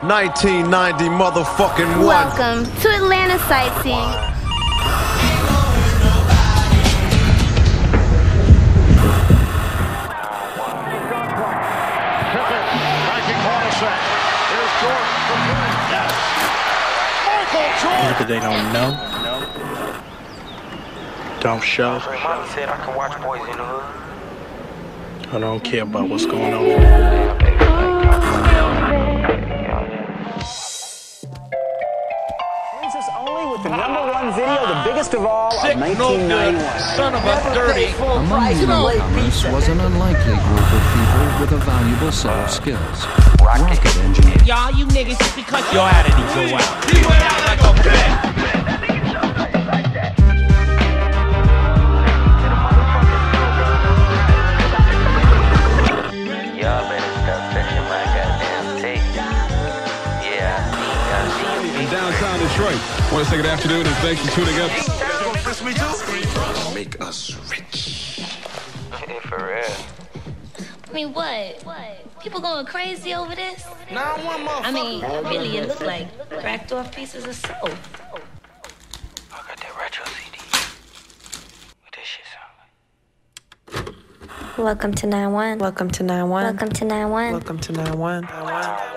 1990 motherfucking one. Welcome to Atlanta Sightseeing. Either they don't know, don't show, Mommy said I can watch Boys in the Hood. I don't care about what's going on in there. Brings us only with the #1 video, the biggest of all, Sick, of 1991. no good, son of a dirty. Among the newcomers was an unlikely group of people with a valuable set of skills. Rocket engineers. Y'all, you niggas, just because your attitude go out. He went out like a bat. Y'all better stop touching my goddamn tape. Yeah, I see you. In downtown Detroit. Want to say good afternoon and thanks for tuning up. Make us rich. For real. I mean, what? People going crazy over this? Now one motherfucker. I mean, really, it looked like cracked off pieces of soap. I got that retro CD. What that shit sound like? Welcome to 9-1. Welcome to 9-1. Welcome to 9-1. Welcome to 9-1.